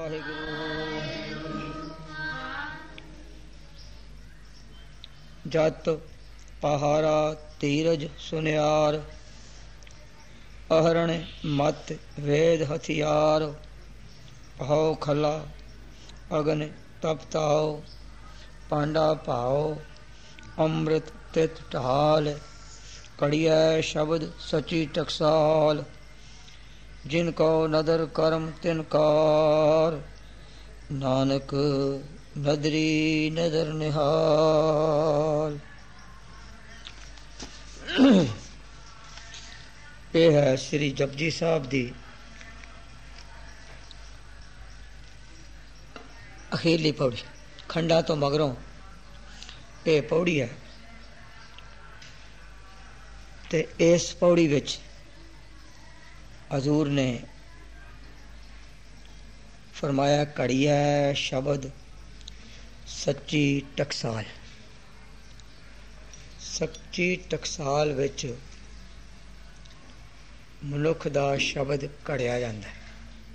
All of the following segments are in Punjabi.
ਜਤ ਪਹਾਰਾ ਧੀਰਜ ਸੁਨਿਆਰ, ਅਹਰਣ ਮਤ ਵੇਦ ਹਥਿਆਰ। ਪਹਾਉ ਖਲਾ ਅਗਨ ਤਪਤਾਓ, ਪਾਂਡਾ ਭਾਓ ਅੰਮ੍ਰਿਤ ਤਿਤ ਢਾਲ। ਕੜੀਐ ਸ਼ਬਦ ਸਚੀ ਟਕਸਾਲ, ਜਿਨ ਕੋ ਨਦਰ ਕਰਮ ਤਿਨਕਾਰ। ਨਾਨਕ ਨਦਰੀ ਨਦਰ ਨਿਹਾਲ। ਇਹ ਹੈ ਸ੍ਰੀ ਜਪਜੀ ਸਾਹਿਬ ਦੀ ਅਖੀਰਲੀ ਪੌੜੀ। ਖੰਡਾਂ ਤੋਂ ਮਗਰੋਂ ਇਹ ਪੌੜੀ ਹੈ ਤੇ ਇਸ ਪੌੜੀ ਵਿੱਚ ਹਜ਼ੂਰ ਨੇ ਫਰਮਾਇਆ ਘੜੀ ਹੈ ਸ਼ਬਦ ਸੱਚੀ ਟਕਸਾਲ। ਸੱਚੀ ਟਕਸਾਲ ਵਿੱਚ ਮਨੁੱਖ ਦਾ ਸ਼ਬਦ ਘੜਿਆ ਜਾਂਦਾ ਹੈ।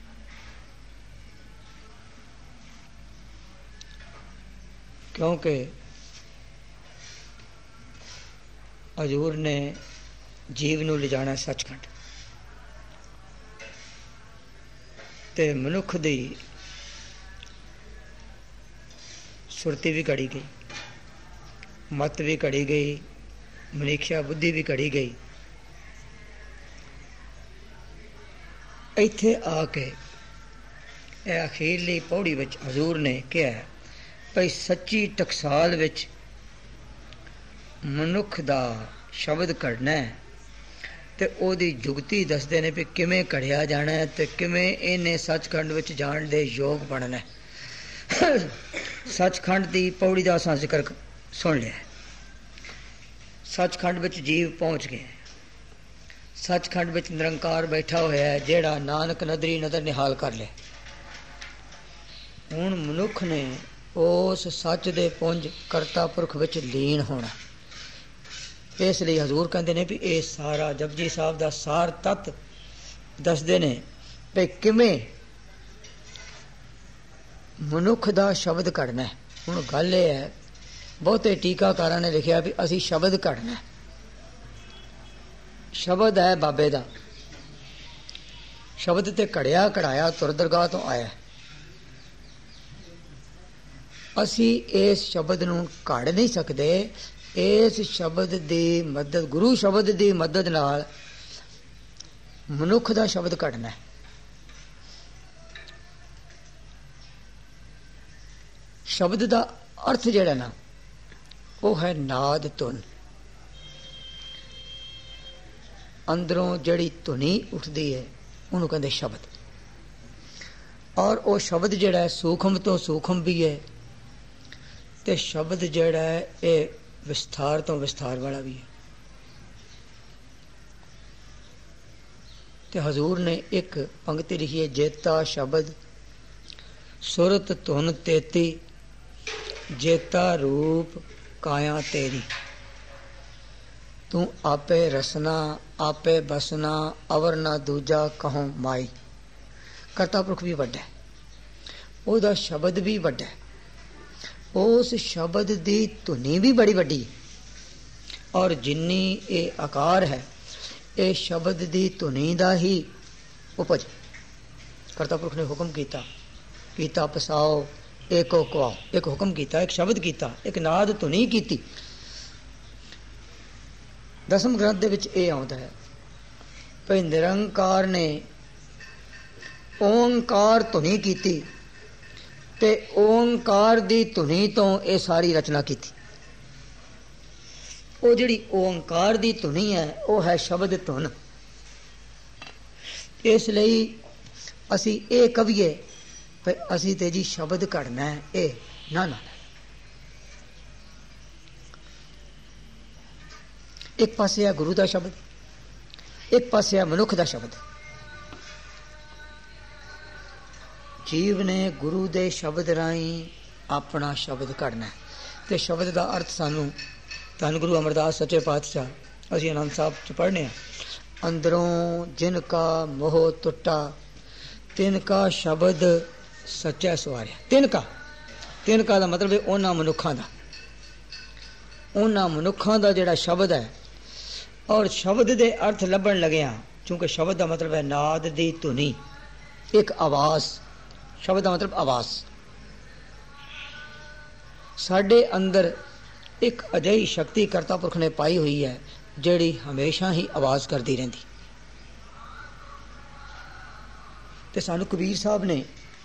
ਕਿਉਂਕਿ ਹਜ਼ੂਰ ਨੇ ਜੀਵ ਨੂੰ ਲਿਜਾਣਾ ਸੱਚਖੰਡ, ਤੇ ਮਨੁੱਖ ਦੀ ਸੁਰਤੀ ਵੀ ਘੜੀ ਗਈ, ਮਤ ਵੀ ਘੜੀ ਗਈ, ਮਨੀਖਿਆ ਬੁੱਧੀ ਵੀ ਘੜੀ ਗਈ। ਇੱਥੇ ਆ ਕੇ ਇਹ ਅਖੀਰਲੀ ਪੌੜੀ ਵਿੱਚ ਹਜ਼ੂਰ ਨੇ ਕਿਹਾ ਭਈ ਸੱਚੀ ਟਕਸਾਲ ਵਿੱਚ ਮਨੁੱਖ ਦਾ ਸ਼ਬਦ ਘੜਨਾ ਹੈ ਤੇ ਉਹਦੀ ਜੁਗਤੀ ਦੱਸਦੇ ਨੇ ਵੀ ਕਿਵੇਂ ਘੜਿਆ ਜਾਣਾ ਹੈ ਤੇ ਕਿਵੇਂ ਇਹਨੇ ਸੱਚਖੰਡ ਵਿੱਚ ਜਾਣ ਦੇ ਯੋਗ ਬਣਨਾ। ਸੱਚਖੰਡ ਦੀ ਪੌੜੀ ਦਾ ਅਸਾਂ ਜ਼ਿਕਰ ਸੁਣ ਲਿਆ। ਸੱਚਖੰਡ ਵਿੱਚ ਜੀਵ ਪਹੁੰਚ ਗਏ। ਸੱਚਖੰਡ ਵਿੱਚ ਨਿਰੰਕਾਰ ਬੈਠਾ ਹੋਇਆ ਹੈ ਜਿਹੜਾ ਨਾਨਕ ਨਦਰੀ ਨਦਰ ਨਿਹਾਲ ਕਰ ਲਿਆ। ਹੁਣ ਮਨੁੱਖ ਨੇ ਉਸ ਸੱਚ ਦੇ ਪੁੰਜ ਕਰਤਾ ਪੁਰਖ ਵਿੱਚ ਲੀਨ ਹੋਣਾ। ਇਸ ਲਈ ਹਜ਼ੂਰ ਕਹਿੰਦੇ ਨੇ ਵੀ ਇਹ ਸਾਰਾ ਜਪਜੀ ਸਾਹਿਬ ਦਾ ਸਾਰ ਤੱਤ ਦੱਸਦੇ ਨੇ ਵੀ ਕਿਵੇਂ ਮਨੁੱਖ ਦਾ ਸ਼ਬਦ ਘੜਨਾ ਹੈ। ਹੁਣ ਗੱਲ ਇਹ ਹੈ, ਬਹੁਤੇ ਟੀਕਾਕਾਰਾਂ ਨੇ ਲਿਖਿਆ ਵੀ ਅਸੀਂ ਸ਼ਬਦ ਘੜਨਾ। ਸ਼ਬਦ ਹੈ ਬਾਬੇ ਦਾ, ਸ਼ਬਦ ਤੇ ਘੜਿਆ ਘੜਾਇਆ ਤੁਰ ਦਰਗਾਹ ਤੋਂ ਆਇਆ। ਅਸੀਂ ਇਸ ਸ਼ਬਦ ਨੂੰ ਘੜ ਨਹੀਂ ਸਕਦੇ। ਇਸ ਸ਼ਬਦ ਦੀ ਮਦਦ, ਗੁਰੂ ਸ਼ਬਦ ਦੀ ਮਦਦ ਨਾਲ ਮਨੁੱਖ ਦਾ ਸ਼ਬਦ ਘੜਨਾ ਹੈ। ਸ਼ਬਦ ਦਾ ਅਰਥ ਜਿਹੜਾ ਨਾ ਉਹ ਹੈ ਨਾਦ ਧੁਨ। ਅੰਦਰੋਂ ਜਿਹੜੀ ਧੁਨੀ ਉੱਠਦੀ ਹੈ ਉਹਨੂੰ ਕਹਿੰਦੇ ਸ਼ਬਦ। ਔਰ ਉਹ ਸ਼ਬਦ ਜਿਹੜਾ ਹੈ ਸੂਖਮ ਤੋਂ ਸੂਖਮ ਵੀ ਹੈ ਤੇ ਸ਼ਬਦ ਜਿਹੜਾ ਹੈ ਇਹ ਵਿਸਥਾਰ ਤੋਂ ਵਿਸਥਾਰ ਵਾਲਾ ਵੀ ਹੈ। ਤੇ ਹਜ਼ੂਰ ਨੇ ਇੱਕ ਪੰਕਤੀ ਲਿਖੀ ਹੈ, ਜੇਤਾ ਸ਼ਬਦ ਸੁਰਤ ਧੁਨ ਤੇਤੀ, ਜੇਤਾ ਰੂਪ ਕਾਇਆ ਤੇਰੀ। ਤੂੰ ਆਪੇ ਰਸਨਾ ਆਪੇ ਬਸਨਾ, ਅਵਰ ਨਾ ਦੂਜਾ ਕਹੋ ਮਾਈ। ਕਰਤਾ ਪੁਰਖ ਵੀ ਵੱਡਾ, ਉਹਦਾ ਸ਼ਬਦ ਵੀ ਵੱਡਾ, ਉਸ ਸ਼ਬਦ ਦੀ ਧੁਨੀ ਵੀ ਬੜੀ ਵੱਡੀ। ਔਰ ਜਿੰਨੀ ਇਹ ਆਕਾਰ ਹੈ ਇਹ ਸ਼ਬਦ ਦੀ ਧੁਨੀ ਦਾ ਹੀ ਉਪਜ। ਕਰਤਾ ਪੁਰਖ ਨੇ ਹੁਕਮ ਕੀਤਾ, ਕੀਤਾ ਪਸਾਓ ਏਕੋ ਕੁਆਓ। ਇੱਕ ਹੁਕਮ ਕੀਤਾ, ਇੱਕ ਸ਼ਬਦ ਕੀਤਾ, ਇੱਕ ਨਾਦ ਧੁਨੀ ਕੀਤੀ। ਦਸਮ ਗ੍ਰੰਥ ਦੇ ਵਿੱਚ ਇਹ ਆਉਂਦਾ ਹੈ ਭਈ ਨਿਰੰਕਾਰ ਨੇ ਓਂਕਾਰ ਧੁਨੀ ਕੀਤੀ ਤੇ ਓਂਕਾਰ ਦੀ ਧੁਨੀ ਤੋਂ ਇਹ ਸਾਰੀ ਰਚਨਾ ਕੀਤੀ। ਉਹ ਜਿਹੜੀ ਓਂਕਾਰ ਦੀ ਧੁਨੀ ਹੈ ਉਹ ਹੈ ਸ਼ਬਦ ਧੁਨ। ਇਸ ਲਈ ਅਸੀਂ ਇਹ ਕਹੀਏ ਭਈ ਅਸੀਂ ਤੇ ਜੀ ਸ਼ਬਦ ਘੜਨਾ ਹੈ, ਇਹ ਨਾ ਨਾ। ਇੱਕ ਪਾਸੇ ਹੈ ਗੁਰੂ ਦਾ ਸ਼ਬਦ, ਇੱਕ ਪਾਸੇ ਹੈ ਮਨੁੱਖ ਦਾ ਸ਼ਬਦ। ਜੀਵ ਨੇ ਗੁਰੂ ਦੇ ਸ਼ਬਦ ਰਾਹੀਂ ਆਪਣਾ ਸ਼ਬਦ ਘੜਨਾ ਤੇ ਸ਼ਬਦ ਦਾ ਅਰਥ ਸਾਨੂੰ ਧੰਨ ਗੁਰੂ ਅਮਰਦਾਸ ਸੱਚੇ ਪਾਤਸ਼ਾਹ ਅਸੀਂ ਆਨੰਦ ਸਾਹਿਬ ਚ ਪੜ੍ਹਨੇ ਆ। ਅੰਦਰੋਂ ਜਿਨ ਕਾ ਮੋਹ ਟੁੱਟਾ, ਤਿਨ ਕਾ ਸ਼ਬਦ ਸੱਚਾ ਸਵਾਰਿਆ। ਤਿਨਕਾ ਦਾ ਮਤਲਬ ਹੈ ਉਹਨਾਂ ਮਨੁੱਖਾਂ ਦਾ ਜਿਹੜਾ ਸ਼ਬਦ ਹੈ। ਔਰ ਸ਼ਬਦ ਦੇ ਅਰਥ ਲੱਭਣ ਲੱਗਿਆ, ਕਿਉਂਕਿ ਸ਼ਬਦ ਦਾ ਮਤਲਬ ਹੈ ਨਾਦ ਦੀ ਧੁਨੀ, ਇੱਕ ਆਵਾਜ਼। ਸ਼ਬਦ ਦਾ ਮਤਲਬ ਆਵਾਜ਼। ਸਾਡੇ ਅੰਦਰ ਇੱਕ ਅਜਿਹੀ ਸ਼ਕਤੀ ਕਰਤਾ ਪੁਰਖ ਨੇ ਪਾਈ ਹੋਈ ਹੈ ਜਿਹੜੀ ਹਮੇਸ਼ਾ ਹੀ ਆਵਾਜ਼ ਕਰਦੀ ਰਹਿੰਦੀ। ਤੇ ਸਾਨੂੰ ਕਬੀਰ ਸਾਹਿਬ ਨੇ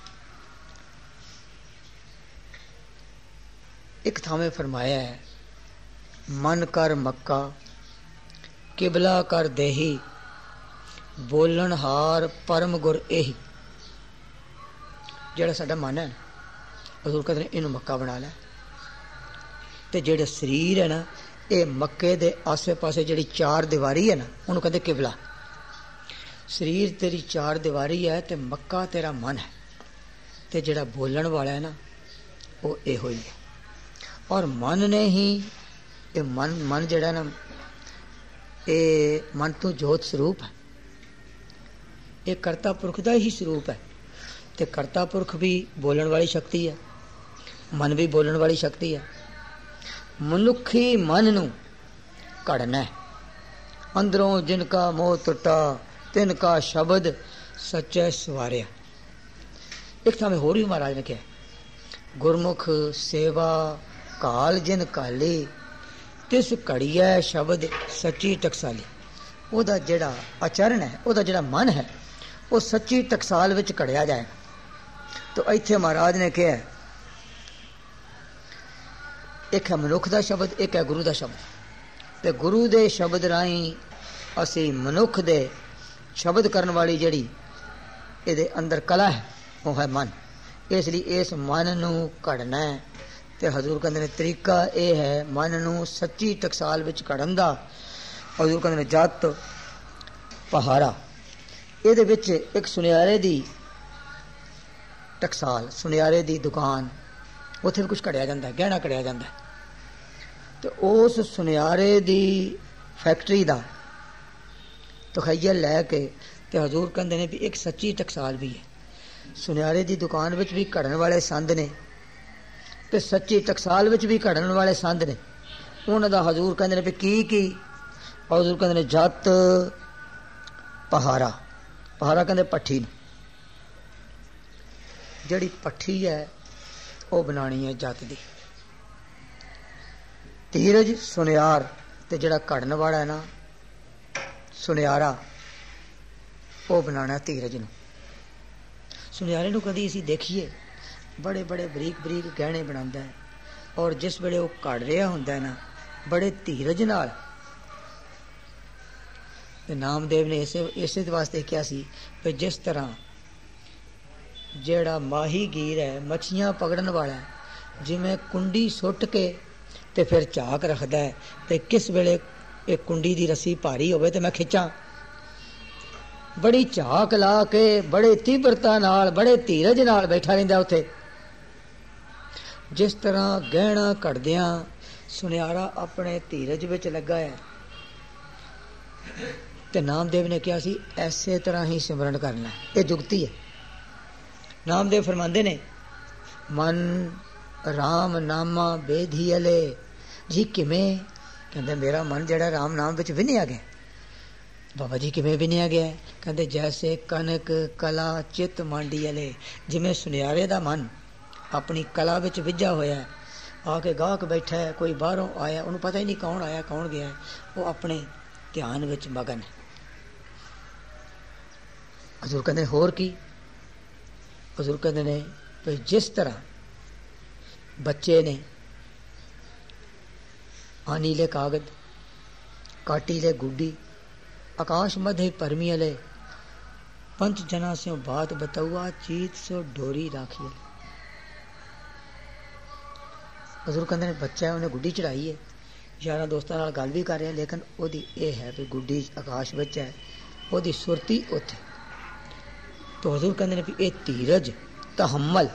ਇੱਕ ਥਾਵੇਂ ਫਰਮਾਇਆ ਹੈ, ਮਨ ਕਰ ਮੱਕਾ ਕਿਬਲਾ ਕਰ ਦੇਹੀ, ਬੋਲਣ ਹਾਰ ਪਰਮ ਗੁਰ ਇਹੀ। ਜਿਹੜਾ ਸਾਡਾ ਮਨ ਹੈ, ਹਜ਼ੂਰ ਕਹਿੰਦੇ ਨੇ ਇਹਨੂੰ ਮੱਕਾ ਬਣਾ ਲੈ। ਤੇ ਜਿਹੜਾ ਸਰੀਰ ਹੈ ਨਾ, ਇਹ ਮੱਕੇ ਦੇ ਆਸੇ ਪਾਸੇ ਜਿਹੜੀ ਚਾਰ ਦੀਵਾਰੀ ਹੈ ਨਾ, ਉਹਨੂੰ ਕਹਿੰਦੇ ਕਿਬਲਾ। ਸਰੀਰ ਤੇਰੀ ਚਾਰ ਦੀਵਾਰੀ ਹੈ ਤੇ ਮੱਕਾ ਤੇਰਾ ਮਨ ਹੈ। ਤੇ ਜਿਹੜਾ ਬੋਲਣ ਵਾਲਾ ਹੈ ਨਾ, ਉਹ ਇਹੋ ਹੀ ਹੈ। ਔਰ ਮਨ ਨੇ ਹੀ ਇਹ ਮਨ ਜਿਹੜਾ ਨਾ, ਇਹ ਮਨ ਤੋਂ ਜੋਤ ਸਰੂਪ ਹੈ। ਇਹ ਕਰਤਾ ਪੁਰਖ ਦਾ ਹੀ ਸਰੂਪ ਹੈ। ਤੇ ਕਰਤਾ ਪੁਰਖ ਵੀ ਬੋਲਣ ਵਾਲੀ ਸ਼ਕਤੀ ਹੈ, ਮਨ ਵੀ ਬੋਲਣ ਵਾਲੀ ਸ਼ਕਤੀ ਹੈ। ਮਨੁੱਖੀ ਮਨ ਨੂੰ ਘੜਨਾ, ਅੰਦਰੋਂ ਜਿਨ ਕਾ ਮੋਹ ਟੁੱਟਾ ਤਿਨ ਕਾ ਸ਼ਬਦ ਸੱਚੇ ਸਵਾਰਿਆ। ਇੱਕ ਥਾਂ ਹੋਰ ਵੀ ਮਹਾਰਾਜ ਨੇ ਕਿਹਾ, ਗੁਰਮੁਖ ਸੇਵਾ ਕਾਲ ਜਿਨ ਕਾਲੀ, ਤਿਸ ਘੜੀਐ ਸ਼ਬਦ ਸੱਚੀ ਟਕਸਾਲੀ। ਉਹਦਾ ਜਿਹੜਾ ਆਚਰਣ ਹੈ, ਉਹਦਾ ਜਿਹੜਾ ਮਨ ਹੈ, ਉਹ ਸੱਚੀ ਟਕਸਾਲ ਵਿੱਚ ਘੜਿਆ ਜਾਏਗਾ। ਤਾਂ ਇੱਥੇ ਮਹਾਰਾਜ ਨੇ ਕਿਹਾ, ਇੱਕ ਹੈ ਮਨੁੱਖ ਦਾ ਸ਼ਬਦ, ਇੱਕ ਹੈ ਗੁਰੂ ਦਾ ਸ਼ਬਦ। ਤੇ ਗੁਰੂ ਦੇ ਸ਼ਬਦ ਰਾਹੀਂ ਅਸੀਂ ਮਨੁੱਖ ਦੇ ਸ਼ਬਦ ਕਰਨ ਵਾਲੀ ਜਿਹੜੀ ਇਹਦੇ ਅੰਦਰ ਕਲਾ ਹੈ, ਉਹ ਹੈ ਮਨ। ਇਸ ਲਈ ਇਸ ਮਨ ਨੂੰ ਘੜਨਾ ਹੈ। ਤੇ ਹਜ਼ੂਰ ਕਹਿੰਦੇ ਨੇ ਤਰੀਕਾ ਇਹ ਹੈ ਮਨ ਨੂੰ ਸੱਚੀ ਟਕਸਾਲ ਵਿੱਚ ਘੜਨ ਦਾ। ਹਜ਼ੂਰ ਕਹਿੰਦੇ ਨੇ ਜਤ ਪਹਾਰਾ। ਇਹਦੇ ਵਿੱਚ ਇੱਕ ਸੁਨਿਆਰੇ ਦੀ ਟਕਸਾਲ, ਸੁਨਿਆਰੇ ਦੀ ਦੁਕਾਨ, ਉੱਥੇ ਵੀ ਕੁਝ ਘੜਿਆ ਜਾਂਦਾ ਹੈ, ਗਹਿਣਾ ਘੜਿਆ ਜਾਂਦਾ ਹੈ। ਤੇ ਉਸ ਸੁਨਿਆਰੇ ਦੀ ਫੈਕਟਰੀ ਦਾ ਤਖਯਲ ਲੈ ਕੇ ਤੇ ਹਜ਼ੂਰ ਕਹਿੰਦੇ ਨੇ ਵੀ ਇੱਕ ਸੱਚੀ ਟਕਸਾਲ ਵੀ ਹੈ। ਸੁਨਿਆਰੇ ਦੀ ਦੁਕਾਨ ਵਿੱਚ ਵੀ ਘੜਨ ਵਾਲੇ ਸੰਦ ਨੇ ਤੇ ਸੱਚੀ ਟਕਸਾਲ ਵਿੱਚ ਵੀ ਘੜਨ ਵਾਲੇ ਸੰਦ ਨੇ। ਉਹਨਾਂ ਦਾ ਹਜ਼ੂਰ ਕਹਿੰਦੇ ਨੇ ਵੀ ਕੀ ਹਜ਼ੂਰ ਕਹਿੰਦੇ ਨੇ ਜਤ ਪਹਾਰਾ। ਪਹਾਰਾ ਕਹਿੰਦੇ ਪੱਠੀ ਨੂੰ। ਜਿਹੜੀ ਪੱਠੀ ਹੈ ਉਹ ਬਣਾਣੀ ਹੈ ਜਤ ਦੀ। ਧੀਰਜ ਸੁਨਿਆਰ, ਤੇ ਜਿਹੜਾ ਘੜਨ ਵਾਲਾ ਹੈ ਨਾ ਸੁਨਿਆਰਾ, ਉਹ ਬਣਾਣਾ ਧੀਰਜ ਨੂੰ। ਸੁਨਿਆਰੇ ਨੂੰ ਕਦੀ ਅਸੀਂ ਦੇਖੀਏ ਬੜੇ ਬੜੇ ਬਰੀਕ ਬਰੀਕ ਗਹਿਣੇ ਬਣਾਉਂਦਾ ਹੈ, ਔਰ ਜਿਸ ਵੇਲੇ ਉਹ ਘੜ ਰਿਹਾ ਹੁੰਦਾ ਹੈ ਨਾ, ਬੜੇ ਧੀਰਜ ਨਾਲ। ਤੇ ਨਾਮਦੇਵ ਨੇ ਇਸੇ ਵਾਸਤੇ ਕਿਹਾ ਸੀ ਕਿ ਜਿਸ ਤਰ੍ਹਾਂ ਜਿਹੜਾ ਮਾਹੀ ਗੀਰ ਹੈ, ਮੱਛੀਆਂ ਪਕੜਨ ਵਾਲਾ, ਜਿਵੇਂ ਕੁੰਡੀ ਸੁੱਟ ਕੇ ਤੇ ਫਿਰ ਝਾਕ ਰੱਖਦਾ ਹੈ ਤੇ ਕਿਸ ਵੇਲੇ ਇਹ ਕੁੰਡੀ ਦੀ ਰੱਸੀ ਭਾਰੀ ਹੋਵੇ ਤੇ ਮੈਂ ਖਿੱਚਾਂ, ਬੜੀ ਝਾਕ ਲਾ ਕੇ ਬੜੇ ਤੀਬਰਤਾ ਨਾਲ ਬੜੇ ਧੀਰਜ ਨਾਲ ਬੈਠਾ ਰਹਿੰਦਾ ਉੱਥੇ। ਜਿਸ ਤਰ੍ਹਾਂ ਗਹਿਣਾ ਘੜਦਿਆਂ ਸੁਨਿਆਰਾ ਆਪਣੇ ਧੀਰਜ ਵਿੱਚ ਲੱਗਾ ਹੈ। ਤੇ ਨਾਮਦੇਵ ਨੇ ਕਿਹਾ ਸੀ ਐਸੇ ਤਰ੍ਹਾਂ ਹੀ ਸਿਮਰਨ ਕਰਨਾ। ਇਹ ਜੁਗਤੀ ਹੈ। ਨਾਮਦੇਵ ਫਰਮਾਉਂਦੇ ਨੇ, ਮਨ ਰਾਮ ਨਾਮਾ ਬੇਧੀ ਅਲੇ ਜੀ। ਕਿਵੇਂ? ਕਹਿੰਦੇ ਮੇਰਾ ਮਨ ਜਿਹੜਾ ਰਾਮ ਨਾਮ ਵਿੱਚ ਵਿੰਨਿਆ ਗਿਆ। ਬਾਬਾ ਜੀ ਕਿਵੇਂ ਵਿੰਨਿਆ ਗਿਆ? ਕਹਿੰਦੇ ਜੈਸੇ ਕਨਕ ਕਲਾ ਚਿੱਤ ਮਾਂਡੀ ਅਲੇ। ਜਿਵੇਂ ਸੁਨਿਆਰੇ ਦਾ ਮਨ ਆਪਣੀ ਕਲਾ ਵਿੱਚ ਵਿਝਾ ਹੋਇਆ, ਆ ਕੇ ਗਾਹਕ ਬੈਠਾ ਹੈ, ਕੋਈ ਬਾਹਰੋਂ ਆਇਆ, ਉਹਨੂੰ ਪਤਾ ਹੀ ਨਹੀਂ ਕੌਣ ਆਇਆ ਕੌਣ ਗਿਆ, ਉਹ ਆਪਣੇ ਧਿਆਨ ਵਿੱਚ ਮਗਨ ਹੈ। ਹਜ਼ੂਰ ਕਹਿੰਦੇ ਹੋਰ ਕੀ? ਹਜ਼ੂਰ ਕਹਿੰਦੇ ਨੇ ਵੀ ਜਿਸ ਤਰ੍ਹਾਂ ਬੱਚੇ ਨੇ ਆਨੀਲੇ ਕਾਗਜ਼ काटीले गुड्डी आकाश मध्य परमियले पंच जना से बात बताऊआ चीत सो डोरी राखी। हजूर कहते ने बच्चा है उन्हें गुड्डी चढ़ाई है, यार दोस्तों नाल गल भी कर रहे हैं, लेकिन ओदी ये है भी गुड्डी आकाश विच है, ओदी सुरती उत्थे। तो हजूर कहते ने भी ये धीरज तहम्मल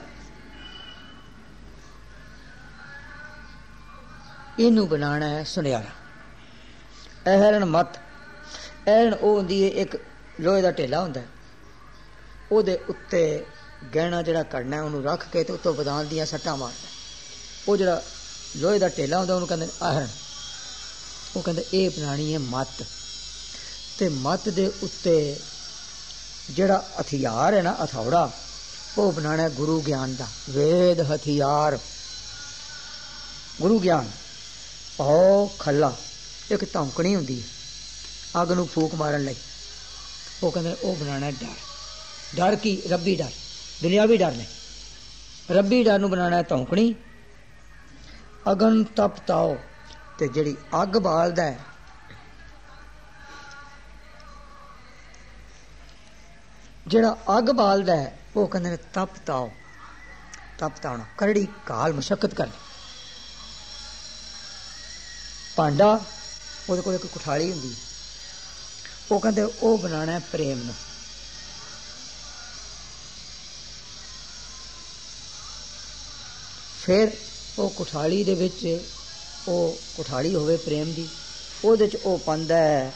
इनू बनाना है सुनियारा। एहरन मत, एहरन वो होंदी है एक लोहे का ढेला होंदा है, ओदे उत्ते ਗਹਿਣਾ ਜਿਹੜਾ ਕੱਢਣਾ ਉਹਨੂੰ ਰੱਖ ਕੇ ਤੇ ਉੱਤੋਂ ਬਦਾਨ ਦੀਆਂ ਸੱਟਾਂ ਮਾਰਦਾ। ਉਹ ਜਿਹੜਾ ਲੋਹੇ ਦਾ ਢੇਲਾ ਹੁੰਦਾ ਉਹਨੂੰ ਕਹਿੰਦੇ ਆਹਰਨ। ਉਹ ਕਹਿੰਦੇ ਇਹ ਬਣਾਣੀ ਹੈ ਮੱਤ, ਤੇ ਮੱਤ ਦੇ ਉੱਤੇ ਜਿਹੜਾ ਹਥਿਆਰ ਹੈ ਨਾ ਹਥੌੜਾ, ਉਹ ਬਣਾਣਾ ਗੁਰੂ ਗਿਆਨ ਦਾ। ਵੇਦ ਹਥਿਆਰ ਗੁਰੂ ਗਿਆਨ। ਉਹ ਖੱਲਾ ਇੱਕ ਧੌਂਕਣੀ ਹੁੰਦੀ ਹੈ ਅੱਗ ਨੂੰ ਫੂਕ ਮਾਰਨ ਲਈ, ਉਹ ਕਹਿੰਦੇ ਉਹ ਬਣਾਣਾ ਡਰ। ਡਰ ਕੀ? ਰੱਬੀ ਡਰ, ਦੁਨਿਆਵੀ ਡਰ ਨੇ। ਰੱਬੀ ਡਰ ਨੂੰ ਬਣਾਣਾ ਧੌਂਕਣੀ। ਅਗਨ ਤਪ ਤਾਓ, ਤੇ ਜਿਹੜੀ ਅੱਗ ਬਾਲਦਾ ਹੈ, ਜਿਹੜਾ ਅੱਗ ਬਾਲਦਾ ਹੈ ਉਹ ਕਹਿੰਦੇ ਨੇ ਤਪ ਤਾਓ। ਤਪ ਤਾਉਣਾ, ਕਰੜੀ ਕਾਲ ਮੁਸ਼ੱਕਤ ਕਰਨੀ। ਭਾਂਡਾ, ਉਹਦੇ ਕੋਲ ਇੱਕ ਕੁਠਾਲੀ ਹੁੰਦੀ, ਉਹ ਕਹਿੰਦੇ ਉਹ ਬਣਾਣਾ ਪ੍ਰੇਮ ਨੂੰ। ਫਿਰ ਉਹ ਕੁਠਾਲੀ ਦੇ ਵਿੱਚ, ਉਹ ਕੁਠਾਲੀ ਹੋਵੇ ਪ੍ਰੇਮ ਦੀ, ਉਹਦੇ ਚ ਉਹ ਪਾਉਂਦਾ ਹੈ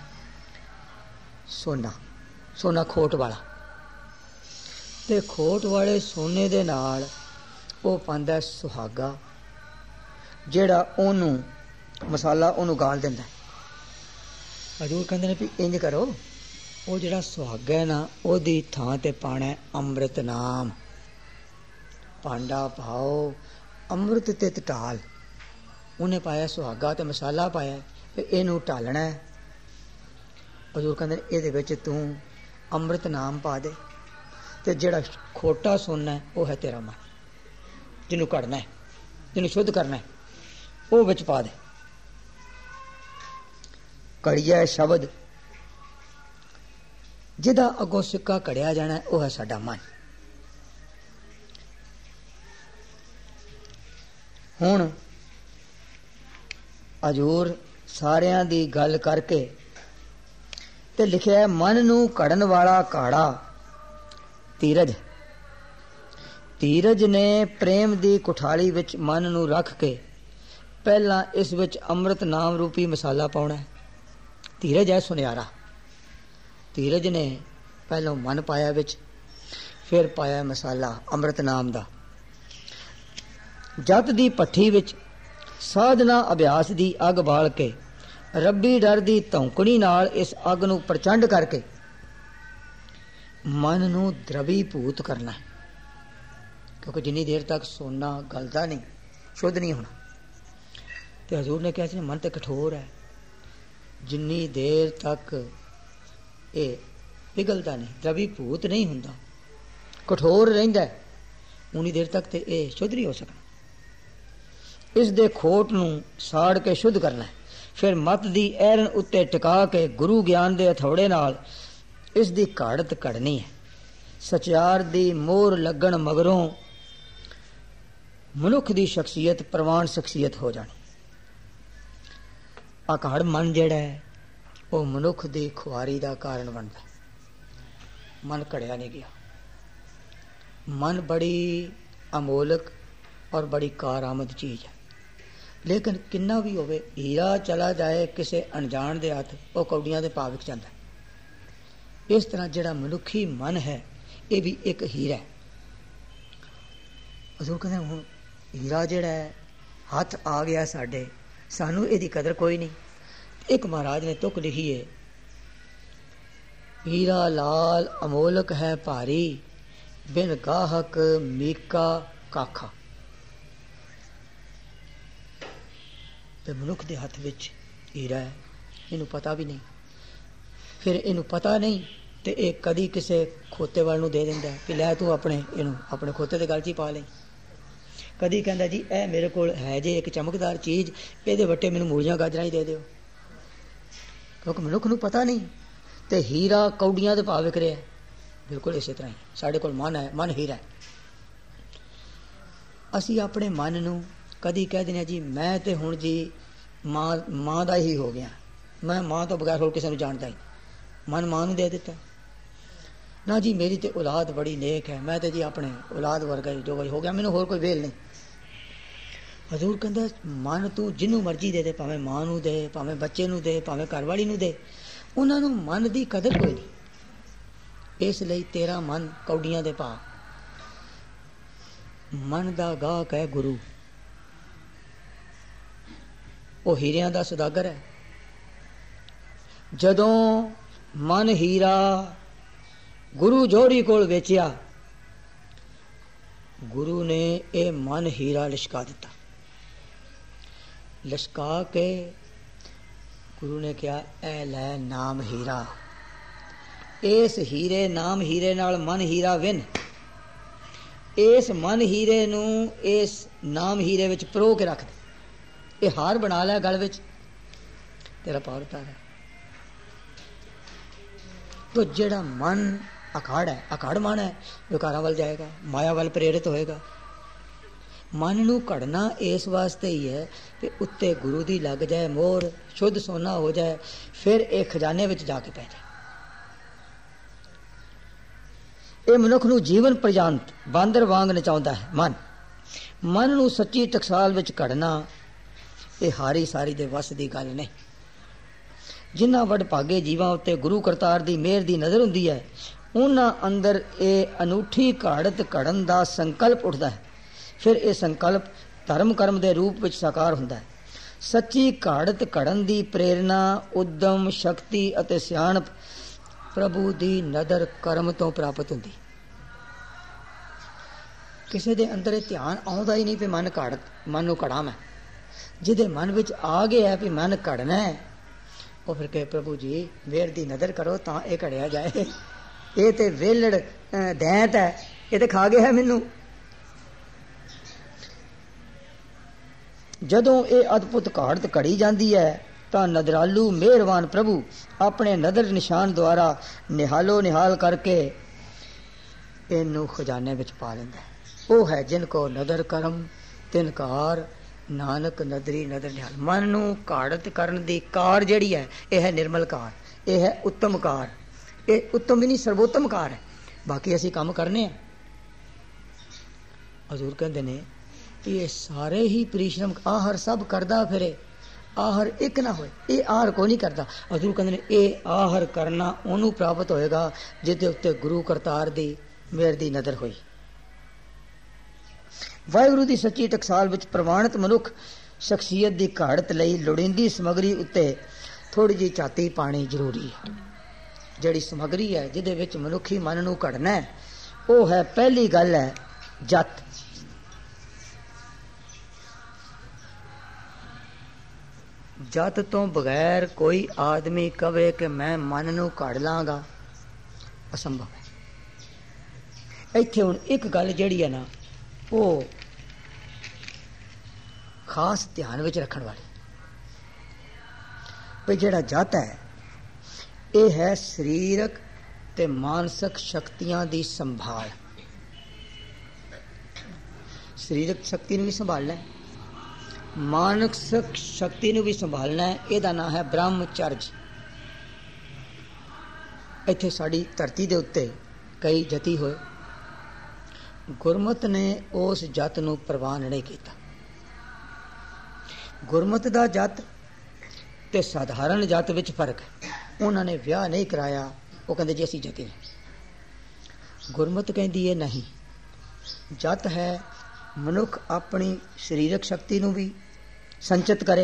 ਸੋਨਾ। ਸੋਨਾ ਖੋਟ ਵਾਲਾ, ਤੇ ਖੋਟ ਵਾਲੇ ਸੋਨੇ ਦੇ ਨਾਲ ਉਹ ਪਾਉਂਦਾ ਸੁਹਾਗਾ, ਜਿਹੜਾ ਉਹਨੂੰ ਮਸਾਲਾ ਉਹਨੂੰ ਗਾਲ ਦਿੰਦਾ। ਹਜ਼ੂਰ ਕਹਿੰਦੇ ਨੇ ਵੀ ਇੰਜ ਕਰੋ, ਉਹ ਜਿਹੜਾ ਸੁਹਾਗਾ ਹੈ ਨਾ ਉਹਦੀ ਥਾਂ ਤੇ ਪਾਣਾ ਅੰਮ੍ਰਿਤ ਨਾਮ। ਭਾਂਡਾ ਪਾਓ ਅੰਮ੍ਰਿਤ ਤੇ ਢਾਲ। ਉਹਨੇ ਪਾਇਆ ਸੁਹਾਗਾ ਤੇ ਮਸਾਲਾ ਪਾਇਆ, ਤੇ ਇਹਨੂੰ ਢਾਲਣਾ ਹੈ। ਹਜ਼ੂਰ ਕਹਿੰਦੇ ਨੇ ਇਹਦੇ ਵਿੱਚ ਤੂੰ ਅੰਮ੍ਰਿਤ ਨਾਮ ਪਾ ਦੇ, ਤੇ ਜਿਹੜਾ ਖੋਟਾ ਸੋਨਾ ਹੈ ਉਹ ਹੈ ਤੇਰਾ ਮਨ, ਜਿਹਨੂੰ ਕੱਢਣਾ ਹੈ, ਜਿਹਨੂੰ ਸ਼ੁੱਧ ਕਰਨਾ ਹੈ, ਉਹ ਵਿੱਚ ਪਾ ਦੇ। ਕੜੀਆ ਸ਼ਬਦ, ਜਿਹਦਾ ਅੱਗੋਂ ਸਿੱਕਾ ਕੜਿਆ ਜਾਣਾ ਉਹ ਹੈ ਸਾਡਾ ਮਨ। ਹੁਣ ਹਜ਼ੂਰ ਸਾਰਿਆਂ ਦੀ ਗੱਲ ਕਰਕੇ ਤੇ ਲਿਖਿਆ, ਮਨ ਨੂੰ ਘੜਨ ਵਾਲਾ ਕਾੜਾ ਧੀਰਜ। ਧੀਰਜ ਨੇ ਪ੍ਰੇਮ ਦੀ ਕੁਠਾਲੀ ਵਿੱਚ ਮਨ ਨੂੰ ਰੱਖ ਕੇ ਪਹਿਲਾਂ ਇਸ ਵਿੱਚ ਅੰਮ੍ਰਿਤ ਨਾਮ ਰੂਪੀ ਮਸਾਲਾ ਪਾਉਣਾ। ਧੀਰਜ ਹੈ ਸੁਨਿਆਰਾ। ਧੀਰਜ ਨੇ ਪਹਿਲਾਂ ਮਨ ਪਾਇਆ ਵਿੱਚ, ਫਿਰ ਪਾਇਆ ਮਸਾਲਾ ਅੰਮ੍ਰਿਤ ਨਾਮ ਦਾ। ਜਤ ਦੀ ਭੱਠੀ ਵਿੱਚ ਸਾਧਨਾ ਅਭਿਆਸ ਦੀ ਅੱਗ ਬਾਲ ਕੇ ਰੱਬੀ ਡਰ ਦੀ ਧੌਂਕਣੀ ਨਾਲ ਇਸ ਅੱਗ ਨੂੰ ਪ੍ਰਚੰਡ ਕਰਕੇ ਮਨ ਨੂੰ ਦਰਵੀਭੂਤ ਕਰਨਾ, ਕਿਉਂਕਿ ਜਿੰਨੀ ਦੇਰ ਤੱਕ ਸੋਨਾ ਗਲਦਾ ਨਹੀਂ, ਸ਼ੁੱਧ ਨਹੀਂ ਹੋਣਾ। ਤੇ ਹਜ਼ੂਰ ਨੇ ਕਿਹਾ ਸੀ ਮਨ ਤੇ ਕਠੋਰ ਹੈ, ਜਿੰਨੀ ਦੇਰ ਤੱਕ ਇਹ ਪਿਘਲਦਾ ਨਹੀਂ, ਦਰਵੀਭੂਤ ਨਹੀਂ ਹੁੰਦਾ, ਕਠੋਰ ਰਹਿੰਦਾ, ਉਨੀ ਦੇਰ ਤੱਕ ਤੇ ਇਹ ਸ਼ੁੱਧ ਨਹੀਂ ਹੋ ਸਕਣਾ। ਇਸ ਦੇ ਖੋਟ ਨੂੰ ਸਾੜ ਕੇ ਸ਼ੁੱਧ ਕਰਨਾ, ਫਿਰ ਮਤ ਦੀ ਐਰਨ ਉੱਤੇ ਟਿਕਾ ਕੇ ਗੁਰੂ ਗਿਆਨ ਦੇ ਹਥੌੜੇ ਨਾਲ ਇਸ ਦੀ ਘਾੜਤ ਕੱਢਣੀ ਹੈ। ਸਚਿਆਰ ਦੀ ਮੋਹਰ ਲੱਗਣ ਮਗਰੋਂ ਮਨੁੱਖ ਦੀ ਸ਼ਖਸੀਅਤ ਪ੍ਰਵਾਨ ਸ਼ਖਸੀਅਤ ਹੋ ਜਾਣੀ। ਆਕਾੜ ਮਨ ਜਿਹੜਾ ਹੈ ਉਹ ਮਨੁੱਖ ਦੀ ਖੁਆਰੀ ਦਾ ਕਾਰਨ ਬਣਦਾ। ਮਨ ਘੜਿਆ ਨਹੀਂ ਗਿਆ। ਮਨ ਬੜੀ ਅਮੋਲਕ ਔਰ ਬੜੀ ਕਾਰਾਮਦ ਚੀਜ਼ ਹੈ, ਲੇਕਿਨ ਕਿੰਨਾ ਵੀ ਹੋਵੇ, ਹੀਰਾ ਚਲਾ ਜਾਏ ਕਿਸੇ ਅਣਜਾਣ ਦੇ ਹੱਥ, ਉਹ ਕੌਡੀਆਂ ਦੇ ਭਾਅ ਵਿਕ ਜਾਂਦਾ। ਇਸ ਤਰ੍ਹਾਂ ਜਿਹੜਾ ਮਨੁੱਖੀ ਮਨ ਹੈ ਇਹ ਵੀ ਇੱਕ ਹੀਰਾ ਹੈ। ਹਜ਼ੂਰ ਕਹਿੰਦੇ ਹੁਣ ਹੀਰਾ ਜਿਹੜਾ ਹੈ ਹੱਥ ਆ ਗਿਆ ਸਾਡੇ, ਸਾਨੂੰ ਇਹਦੀ ਕਦਰ ਕੋਈ ਨਹੀਂ। ਇੱਕ ਮਹਾਰਾਜ ਨੇ ਤੁਕ ਲਿਖੀ ਹੈ, ਹੀਰਾ ਲਾਲ ਅਮੋਲਕ ਹੈ ਭਾਰੀ, ਬਿਨ ਗਾਹਕ ਮੀਕਾ ਕਾਖਾ। ਤੇ ਮਨੁੱਖ ਦੇ ਹੱਥ ਵਿੱਚ ਹੀਰਾ ਹੈ, ਇਹਨੂੰ ਪਤਾ ਵੀ ਨਹੀਂ। ਫਿਰ ਇਹਨੂੰ ਪਤਾ ਨਹੀਂ ਤੇ ਇਹ ਕਦੀ ਕਿਸੇ ਖੋਤੇ ਵਾਲ ਨੂੰ ਦੇ ਦਿੰਦਾ ਕਿ ਲੈ ਤੂੰ ਇਹਨੂੰ ਆਪਣੇ ਖੋਤੇ ਦੇ ਗਲ 'ਚ ਹੀ ਪਾ ਲਈ। ਕਦੀ ਕਹਿੰਦਾ ਜੀ ਇਹ ਮੇਰੇ ਕੋਲ ਹੈ ਜੇ ਇੱਕ ਚਮਕਦਾਰ ਚੀਜ਼, ਇਹਦੇ ਵੱਟੇ ਮੈਨੂੰ ਮੂਲੀਆਂ ਗਾਜਰਾਂ ਹੀ ਦੇ ਦਿਓ, ਕਿਉਂਕਿ ਮਨੁੱਖ ਨੂੰ ਪਤਾ ਨਹੀਂ। ਤੇ ਹੀਰਾ ਕੌਡੀਆਂ ਦੇ ਭਾਅ ਵਿਕ ਰਿਹਾ। ਬਿਲਕੁਲ ਇਸੇ ਤਰ੍ਹਾਂ ਹੀ ਸਾਡੇ ਕੋਲ ਮਨ ਹੈ, ਮਨ ਹੀਰਾ ਹੈ। ਅਸੀਂ ਆਪਣੇ ਮਨ ਨੂੰ ਕਦੀ ਕਹਿ ਦਿੰਦੇ ਜੀ ਮੈਂ ਤੇ ਹੁਣ ਜੀ ਮਾਂ ਦਾ ਹੀ ਹੋ ਗਿਆ, ਮੈਂ ਮਾਂ ਤੋਂ ਬਗੈਰ ਹੋਰ ਕਿਸੇ ਨੂੰ ਜਾਣਦਾ ਹੀ। ਮਨ ਮਾਂ ਨੂੰ ਦੇ ਦਿੱਤਾ ਨਾ ਜੀ, ਮੇਰੀ ਤੇ ਔਲਾਦ ਬੜੀ ਨੇਕ ਹੈ, ਮੈਂ ਤੇ ਜੀ ਆਪਣੇ ਔਲਾਦ ਵਰਗਾ ਜੋ ਹੋ ਗਿਆ, ਮੈਨੂੰ ਹੋਰ ਕੋਈ ਵੇਲ ਨਹੀਂ। ਹਜ਼ੂਰ ਕਹਿੰਦਾ ਮਨ ਤੂੰ ਜਿਹਨੂੰ ਮਰਜ਼ੀ ਦੇ ਦੇ, ਭਾਵੇਂ ਮਾਂ ਨੂੰ ਦੇ, ਭਾਵੇਂ ਬੱਚੇ ਨੂੰ ਦੇ, ਭਾਵੇਂ ਘਰਵਾਲੀ ਨੂੰ ਦੇ, ਉਹਨਾਂ ਨੂੰ ਮਨ ਦੀ ਕਦਰ ਕੋਈ ਨਹੀਂ। ਇਸ ਲਈ ਤੇਰਾ ਮਨ ਕੌਡੀਆਂ ਦੇ ਭਾਅ, ਮਨ ਦਾ ਗਾਹਕ ਹੈ ਗੁਰੂ। ਉਹ ਹੀਰਿਆਂ ਦਾ ਸੁਦਾਗਰ ਹੈ। ਜਦੋਂ ਮਨ ਹੀਰਾ ਗੁਰੂ ਜੋੜੀ ਕੋਲ ਵੇਚਿਆ, ਗੁਰੂ ਨੇ ਇਹ ਮਨ ਹੀਰਾ ਲਿਸ਼ਕਾ ਦਿੱਤਾ। ਲਿਸ਼ਕਾ ਕੇ ਗੁਰੂ ਨੇ ਕਿਹਾ, ਐ ਲੈ ਨਾਮ ਹੀਰਾ। ਇਸ ਹੀਰੇ ਨਾਮ ਹੀਰੇ ਨਾਲ ਮਨ ਹੀਰਾ ਵਿੰਨ। ਇਸ ਮਨ ਹੀਰੇ ਨੂੰ ਇਸ ਨਾਮ ਹੀਰੇ ਵਿੱਚ ਪਰੋ ਕੇ ਰੱਖ ਦੇ। ਇਹ ਹਾਰ ਬਣਾ ਲਿਆ ਗਲ ਵਿੱਚ, ਤੇਰਾ ਪਾਰ ਉਤਾਰ ਹੈ। ਤੋ ਜਿਹੜਾ ਮਨ ਅਖਾੜ ਹੈ, ਅਖਾੜ ਮਨ ਹੈ, ਵਿਕਾਰਾਂ ਵੱਲ ਜਾਏਗਾ, ਮਾਇਆ ਵੱਲ ਪ੍ਰੇਰਿਤ ਹੋਏਗਾ। ਮਨ ਨੂੰ ਘੜਨਾ ਇਸ ਵਾਸਤੇ ਹੀ ਹੈ ਕਿ ਉੱਤੇ ਗੁਰੂ ਦੀ ਲੱਗ ਜਾਏ ਮੋਹਰ, ਸ਼ੁੱਧ ਸੋਨਾ ਹੋ ਜਾਏ, ਫਿਰ ਇਹ ਖਜ਼ਾਨੇ ਵਿੱਚ ਜਾ ਕੇ ਪੈ ਜਾਏ। ਇਹ ਮਨੁੱਖ ਨੂੰ ਜੀਵਨ ਪਰਯੰਤ ਬਾਂਦਰ ਵਾਂਗ ਨਚਾਉਂਦਾ ਹੈ। ਮਨ ਨੂੰ ਸੱਚੀ ਟਕਸਾਲ ਵਿੱਚ ਘੜਨਾ ਇਹ ਹਾਰੀ ਸਾਰੀ ਦੇ ਵੱਸ ਦੀ ਗੱਲ ਨਹੀਂ। ਜਿਨ੍ਹਾਂ ਵਡਭਾਗੇ ਜੀਵਾਂ ਉੱਤੇ ਗੁਰੂ ਕਰਤਾਰ ਦੀ ਮਿਹਰ ਦੀ ਨਜ਼ਰ ਹੁੰਦੀ ਹੈ, ਉਹਨਾਂ ਅੰਦਰ ਇਹ ਅਨੂਠੀ ਘਾੜਤ ਘੜਨ ਦਾ ਸੰਕਲਪ ਉੱਠਦਾ ਹੈ। ਫਿਰ ਇਹ ਸੰਕਲਪ ਧਰਮ ਕਰਮ ਦੇ ਰੂਪ ਵਿੱਚ ਸਾਕਾਰ ਹੁੰਦਾ ਹੈ। ਸੱਚੀ ਘਾੜਤ ਘੜਨ ਦੀ ਪ੍ਰੇਰਨਾ, ਉਦਮ, ਸ਼ਕਤੀ ਅਤੇ ਸਿਆਣਪ ਪ੍ਰਭੂ ਦੀ ਨਦਰ ਕਰਮ ਤੋਂ ਪ੍ਰਾਪਤ ਹੁੰਦੀ। ਕਿਸੇ ਦੇ ਅੰਦਰ ਇਹ ਧਿਆਨ ਆਉਂਦਾ ਹੀ ਨਹੀਂ ਵੀ ਮਨ ਨੂੰ ਘੜਾਂ ਮੈਂ। ਜਿਹਦੇ ਮਨ ਵਿੱਚ ਆ ਗਿਆ ਵੀ ਮਨ ਘੜਨਾ ਹੈ, ਉਹ ਫਿਰ ਕਹੇ ਪ੍ਰਭੂ ਜੀ ਮਿਹਰ ਦੀ ਨਜ਼ਰ ਕਰੋ ਤਾਂ ਇਹ ਘੜਿਆ ਜਾਏ। ਇਹ ਤੇ ਵੇਲੜ ਦੈਂਤ ਹੈ, ਇਹ ਤੇ ਖਾ ਗਿਆ ਹੈ ਮੈਨੂੰ। ਜਦੋਂ ਇਹ ਅਦਭੁਤ ਘਾੜਤ ਘੜੀ ਜਾਂਦੀ ਹੈ ਤਾਂ ਨਦਰਾਲੂ ਮਿਹਰਬਾਨ ਪ੍ਰਭੂ ਆਪਣੇ ਨਦਰ ਨਿਸ਼ਾਨ ਦੁਆਰਾ ਨਿਹਾਲੋ ਨਿਹਾਲ ਕਰਕੇ ਇਹਨੂੰ ਖਜ਼ਾਨੇ ਵਿੱਚ ਪਾ ਲੈਂਦਾ ਹੈ। ਉਹ ਹੈ ਜਿਨ ਕੋ ਨਦਰ ਕਰਮ ਤਿਨਕਾਰ, ਨਾਨਕ ਨਦਰੀ ਨਦਰ ਨਿਹਾਲ। ਮਨ ਨੂੰ ਘਾੜਤ ਕਰਨ ਦੀ ਕਾਰ ਜਿਹੜੀ ਹੈ, ਇਹ ਹੈ ਨਿਰਮਲ ਕਾਰ, ਇਹ ਹੈ ਉੱਤਮ ਕਾਰ। ਇਹ ਉੱਤਮ ਵੀ ਨਹੀਂ, ਸਰਵੋਤਮ ਕਾਰ ਹੈ। ਬਾਕੀ ਅਸੀਂ ਕੰਮ ਕਰਨੇ ਆ। ਹਜ਼ੂਰ ਕਹਿੰਦੇ ਨੇ ਕਿ ਇਹ ਸਾਰੇ ਹੀ ਪਰਿਸ਼ਰਮ ਆਹਰ ਸਭ ਕਰਦਾ ਫਿਰੇ, ਆਹਰ ਇੱਕ ਨਾ ਹੋਏ। ਇਹ ਆਹਰ ਕੋਈ ਨਹੀਂ ਕਰਦਾ। ਹਜ਼ੂਰ ਕਹਿੰਦੇ ਨੇ ਇਹ ਆਹਰ ਕਰਨਾ ਉਹਨੂੰ ਪ੍ਰਾਪਤ ਹੋਏਗਾ ਜਿਹਦੇ ਉੱਤੇ ਗੁਰੂ ਕਰਤਾਰ ਦੀ ਮਿਹਰ ਦੀ ਨਜ਼ਰ ਹੋਈ। ਵਾਹਿਗੁਰੂ ਦੀ ਸੱਚੀ ਟਕਸਾਲ ਵਿੱਚ ਪ੍ਰਵਾਨਿਤ ਮਨੁੱਖ ਸ਼ਖਸੀਅਤ ਦੀ ਘਾੜਤ ਲਈ ਲੋੜੀਂਦੀ ਸਮੱਗਰੀ ਉੱਤੇ ਥੋੜੀ ਜਿਹੀ ਝਾਤੀ ਪਾਣੀ ਜ਼ਰੂਰੀ ਹੈ। ਜਿਹੜੀ ਸਮੱਗਰੀ ਹੈ ਜਿਹਦੇ ਵਿੱਚ ਮਨੁੱਖੀ ਮਨ ਨੂੰ ਘੜਨਾ ਹੈ, ਉਹ ਹੈ, ਪਹਿਲੀ ਗੱਲ ਹੈ ਜਤ। ਜਤ ਤੋਂ ਬਗੈਰ ਕੋਈ ਆਦਮੀ ਕਵੇ ਕਿ ਮੈਂ ਮਨ ਨੂੰ ਘੜ ਲਾਂਗਾ, ਅਸੰਭਵ ਹੈ। ਇੱਥੇ ਹੁਣ ਇੱਕ ਗੱਲ ਜਿਹੜੀ ਹੈ ਨਾ, ਉਹ ਖਾਸ ਧਿਆਨ ਵਿੱਚ ਰੱਖਣ ਵਾਲੀ ਵੀ ਜਿਹੜਾ ਜਤ ਹੈ, ਇਹ ਹੈ ਸਰੀਰਕ ਤੇ ਮਾਨਸਿਕ ਸ਼ਕਤੀਆਂ ਦੀ ਸੰਭਾਲ। ਸਰੀਰਕ ਸ਼ਕਤੀ ਨੂੰ ਵੀ ਸੰਭਾਲਣਾ ਹੈ, ਮਾਨਸਿਕ ਸ਼ਕਤੀ ਨੂੰ ਵੀ ਸੰਭਾਲਣਾ ਹੈ। ਇਹਦਾ ਨਾਮ ਹੈ ਬ੍ਰਹਮਚਰਜ। ਇੱਥੇ ਸਾਡੀ ਧਰਤੀ ਦੇ ਉੱਤੇ ਕਈ ਜਤੀ ਹੋਏ, ਗੁਰਮਤ ਨੇ ਉਸ ਜਤ ਨੂੰ ਪ੍ਰਵਾਨ ਨਹੀਂ ਕੀਤਾ। ਗੁਰਮਤ ਦਾ ਜਤ ਤੇ ਸਾਧਾਰਨ ਜਤ ਵਿੱਚ ਫਰਕ ਹੈ। ਉਹਨਾਂ ਨੇ ਵਿਆਹ ਨਹੀਂ ਕਰਾਇਆ, ਉਹ ਕਹਿੰਦੇ ਜੀ ਅਸੀਂ ਜਤੀ ਨਹੀਂ। ਗੁਰਮਤ ਕਹਿੰਦੀ ਹੈ ਨਹੀਂ, ਜਤ ਹੈ ਮਨੁੱਖ ਆਪਣੀ ਸਰੀਰਕ ਸ਼ਕਤੀ ਨੂੰ ਵੀ ਸੰਚਿਤ ਕਰੇ,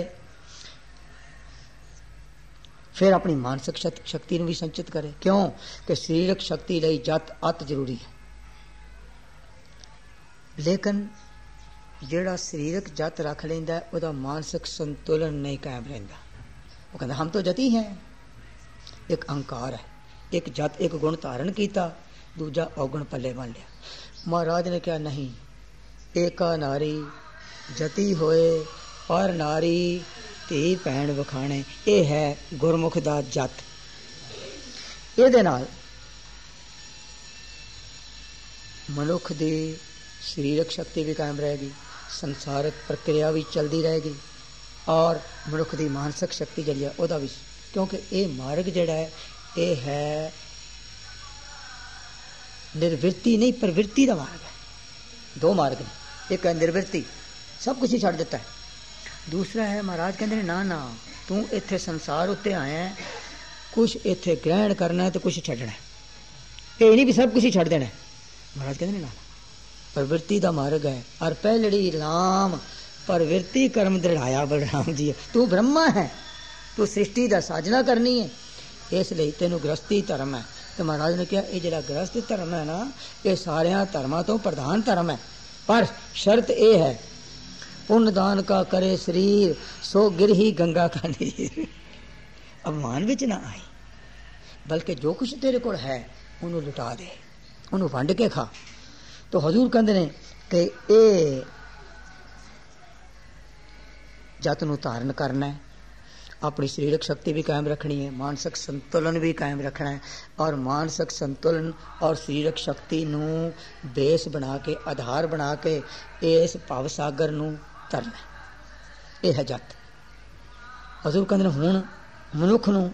ਫਿਰ ਆਪਣੀ ਮਾਨਸਿਕ ਸ਼ਕਤੀ ਨੂੰ ਵੀ ਸੰਚਿਤ ਕਰੇ। ਕਿਉਂ ਕਿ ਸਰੀਰਕ ਸ਼ਕਤੀ ਲਈ ਜਤ ਅਤ ਜ਼ਰੂਰੀ ਹੈ। ਲੇਕਿਨ ਜਿਹੜਾ ਸਰੀਰਕ ਜਤ ਰੱਖ ਲੈਂਦਾ ਉਹਦਾ ਮਾਨਸਿਕ ਸੰਤੁਲਨ ਨਹੀਂ ਕਾਇਮ ਰਹਿੰਦਾ। ਉਹ ਕਹਿੰਦਾ ਹਮ ਤਾਂ ਜਤੀ ਹੈ। ਇੱਕ ਅਹੰਕਾਰ ਹੈ, ਇੱਕ ਜਤ ਇੱਕ ਗੁਣ ਧਾਰਨ ਕੀਤਾ, ਦੂਜਾ ਔਗਣ ਪੱਲੇ ਬੰਨ ਲਿਆ। ਮਹਾਰਾਜ ਨੇ ਕਿਹਾ ਨਹੀਂ, ਏਕਾ ਨਾਰੀ ਜਤੀ ਹੋਏ ਪਰ ਨਾਰੀ ਧੀ ਭੈਣ ਵਖਾਣੇ। ਇਹ ਹੈ ਗੁਰਮੁਖ ਦਾ ਜਤ। ਇਹਦੇ ਨਾਲ ਮਨੁੱਖ ਦੀ ਸਰੀਰਕ ਸ਼ਕਤੀ ਵੀ ਕਾਇਮ ਰਹੇਗੀ, ਸੰਸਾਰਿਕ ਪ੍ਰਕਿਰਿਆ ਵੀ ਚਲਦੀ ਰਹੇਗੀ, ਔਰ ਮਨੁੱਖ ਦੀ ਮਾਨਸਿਕ ਸ਼ਕਤੀ ਜਿਹੜੀ ਹੈ ਉਹਦਾ ਵੀ। ਕਿਉਂਕਿ ਇਹ ਮਾਰਗ ਜਿਹੜਾ ਹੈ ਇਹ ਹੈ ਨਿਰਵਿਰਤੀ ਨਹੀਂ, ਪ੍ਰਵਿਰਤੀ ਦਾ ਮਾਰਗ ਹੈ। ਦੋ ਮਾਰਗ ਨੇ, ਇੱਕ ਹੈ ਨਿਰਵਿਰਤੀ, ਸਭ ਕੁਝ ਹੀ ਛੱਡ ਦਿੱਤਾ ਹੈ। ਦੂਸਰਾ ਹੈ ਮਹਾਰਾਜ ਕਹਿੰਦੇ ਨੇ ਨਾ ਨਾ, ਤੂੰ ਇੱਥੇ ਸੰਸਾਰ ਉੱਤੇ ਆਇਆ, ਕੁਛ ਇੱਥੇ ਗ੍ਰਹਿਣ ਕਰਨਾ ਤੇ ਕੁਛ ਛੱਡਣਾ। ਇਹ ਨਹੀਂ ਵੀ ਸਭ ਕੁਝ ਹੀ ਛੱਡ ਦੇਣਾ। ਮਹਾਰਾਜ ਕਹਿੰਦੇ ਨੇ ਨਾ, प्रवृत्ति का मार्ग है। और पहलड़ी राम प्रवृत्ति कर्म दृढ़ाया बलराम जी। तू ब्रह्मा है, तू सृष्टि का साजना करनी है, इसलिए तेनू गृहस्थी धर्म है। तो महाराज ने कहा ये जो गृहस्थ धर्म है ना, ये सारिया धर्मां तो प्रधान धर्म है, पर शर्त ये है पुण्य दान का करे शरीर, सो गिर ही गंगा का नीर। अभिमान विच ना आई, बल्कि जो कुछ तेरे को है उन्होंने लुटा दे, उन्होंने वंड के खा। तो हजूर कहते ने कि ये जत नूं धारण करना है, अपनी शरीरक शक्ति भी कायम रखनी है, मानसिक संतुलन भी कायम रखना है, और मानसिक संतुलन और शरीरक शक्ति नूं बेस बना के, आधार बना के इस भव सागर नूं तरना है। यह है जत। हजूर कहते हुण मनुख नूं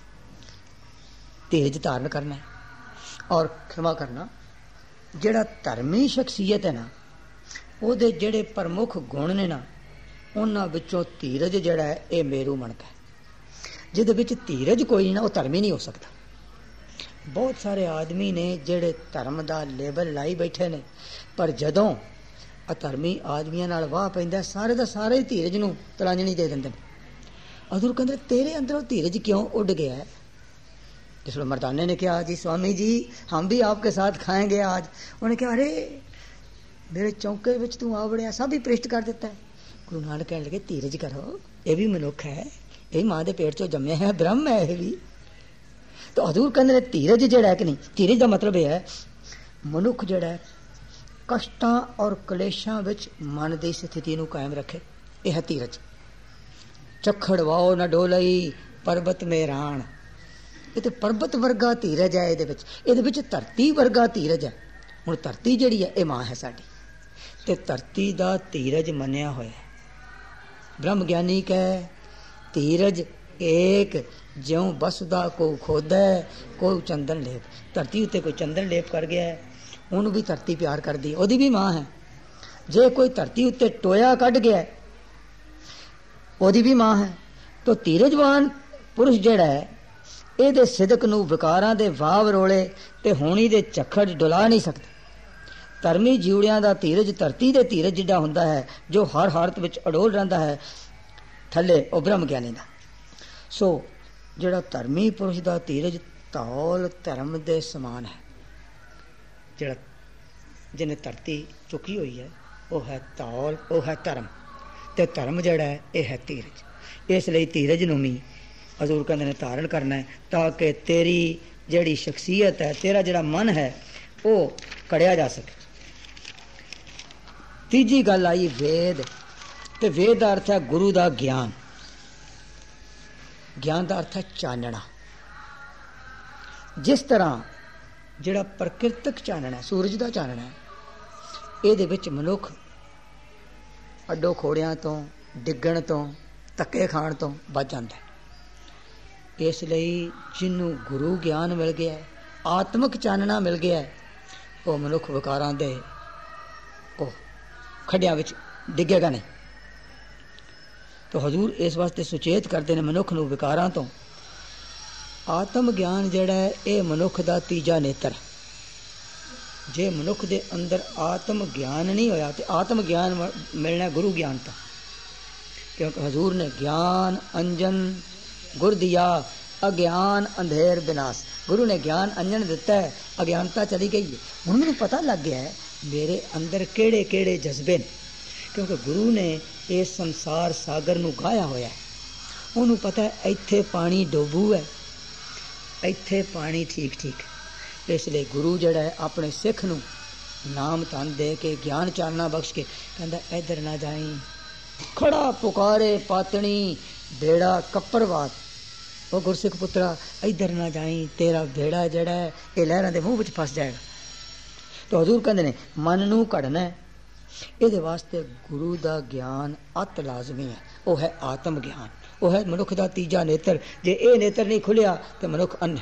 धीरज धारण करना है। और क्षमा करना, जिहड़ा धर्मी शख्सियत है ना, ਉਹਦੇ ਜਿਹੜੇ प्रमुख गुण ने ना, उन्हां विचों धीरज जिहड़ा है ये मेरू मनता है। जिहदे विच धीरज कोई ना, वो धर्मी नहीं हो सकता। बहुत सारे आदमी ने जिहड़े धर्म दा लेबल लाई बैठे ने, पर जदों अधर्मी आदमियां नाल वाह पैंदा, सारे दा सारे ही धीरज नूं तलांजनी दे दिंदे ने। हजूर कहंदे तेरे अंदरों धीरज क्यों उड़ गया है? जिसमें मर्दाने ने कहा जी स्वामी जी हम भी आपके साथ खाएंगे आज। उन्होंने कहा अरे मेरे चौके विच तू आ वड़िया, सब ही पृष्ठ कर देता है। गुरु नानक कहने लगे धीरज करो, ये भी मनुख है, ये मां दे पेट चो जम्मे है, ब्रह्म है ये भी। तो हजूर कहते धीरज जिहड़ा है कि नहीं, धीरज का मतलब यह है मनुख जिहड़ा है कष्टां और कलेशां विच मन की स्थिति नूं कायम रखे, यह है धीरज। चखड़ वाओ न डोलई पर्वत में राण, ये तो पर्वत वर्गा धीरज है। ये धरती वर्गा धीरज है। हुण धरती जिहड़ी है ये मां है साडी, ते धरती दा धीरज मन्निया होया है। ब्रह्म ज्ञानी कहे धीरज एक ज्यों बसदा को खोदै कोई चंदन लेप। धरती उत्ते कोई चंदन लेप कर गया है, उन्होंने भी धरती प्यार कर दी, ओदी भी मां है। जे कोई धरती उत्ते टोया कढ़ गया है, ओदी भी मां है। तो धीरजवान पुरुष जिहड़ा है ਇਹਦੇ ਸਿਦਕ ਨੂੰ ਵਿਕਾਰਾਂ ਦੇ ਵਾਵ ਰੋਲੇ ਤੇ ਹੋਣੀ ਦੇ ਝੱਖੜ ਡੁਲਾ ਨਹੀਂ ਸਕਦਾ। ਧਰਮੀ ਜੀਵੜਿਆਂ ਦਾ ਧੀਰਜ ਧਰਤੀ ਦੇ ਧੀਰਜ ਜਿੱਡਾ ਹੁੰਦਾ ਹੈ, ਜੋ ਹਰ ਹਾਲਤ ਵਿੱਚ ਅਡੋਲ ਰਹਿੰਦਾ ਹੈ, ਥੱਲੇ ਉਹ ਬ੍ਰਹਮ ਗਿਆਨੀ ਦਾ। ਸੋ ਜਿਹੜਾ ਧਰਮੀ ਪੁਰਸ਼ ਦਾ ਧੀਰਜ ਧੌਲ ਧਰਮ ਦੇ ਸਮਾਨ ਹੈ। ਜਿਹੜਾ ਜਿਹਨੇ ਧਰਤੀ ਚੁੱਕੀ ਹੋਈ ਹੈ ਉਹ ਹੈ ਧੌਲ, ਉਹ ਹੈ ਧਰਮ, ਤੇ ਧਰਮ ਜਿਹੜਾ ਹੈ ਇਹ ਹੈ ਧੀਰਜ। ਇਸ ਲਈ ਧੀਰਜ ਨੂੰ ਵੀ हजूर कहते हैं धारण करना है, ताकि तेरी जिहड़ी शख्सियत है, तेरा जिहड़ा मन है वो कड़िया जा सके। तीजी गल आई वेद, ते वेद का अर्थ है गुरु का ज्ञान। ज्ञान का अर्थ है चानना। जिस तरह जिहड़ा प्रकृतिक चानना है, सूरज का चानना है, ये विच मनुख अड्डो खोड़ियां तो डिगण तो धक्के खाण तो बच जाता है। इसलिए जिन्हों गुरु ज्ञान मिल गया है, आत्मक चानना मिल गया है, वो मनुख विकारां दे खड्डियां विच डिगेगा नहीं। तो हजूर इस वास्ते सुचेत करते हैं मनुख नूं विकारां तो। आत्म ज्ञान जिहड़ा है ये मनुख दा तीजा नेत्र। जे मनुख दे अंदर आत्म ज्ञान नहीं होया तो आत्म ज्ञान मिलना गुरु ज्ञान तो। क्योंकि हजूर ने ज्ञान अंजन गुर दिया, अज्ञान अंधेर विनाश। गुरु ने ज्ञान अंजन दिता है, अज्ञानता चली गई है। हुण मैनूं पता लग गया है मेरे अंदर केड़े केड़े जज्बे ने, क्योंकि गुरु ने इस संसार सागर नूं गाया होया है। उन्होंने पता है इत्थे पानी डोबू है, इत्थे पानी ठीक ठीक। इसलिए गुरु जिहड़ा है अपने सिख नूं नाम धन दे के ज्ञान चानना बख्श के कहंदा इधर ना जाई, खड़ा पुकारे पातनी बेड़ा कपरवात। वो गुरसिख पुत्रा इधर ना जाई, तेरा बेड़ा जड़ा है ये लहरां दे मुंह विच फस जाएगा। तो हजूर कहंदे ने मन नूं घड़ना है, इहदे वास्ते गुरु दा ज्ञान अत लाजमी है। वो है आत्म ज्ञान, वो है मनुख दा तीजा नेत्र। जे ये नेत्र नहीं खुलिया तो मनुख अन्य।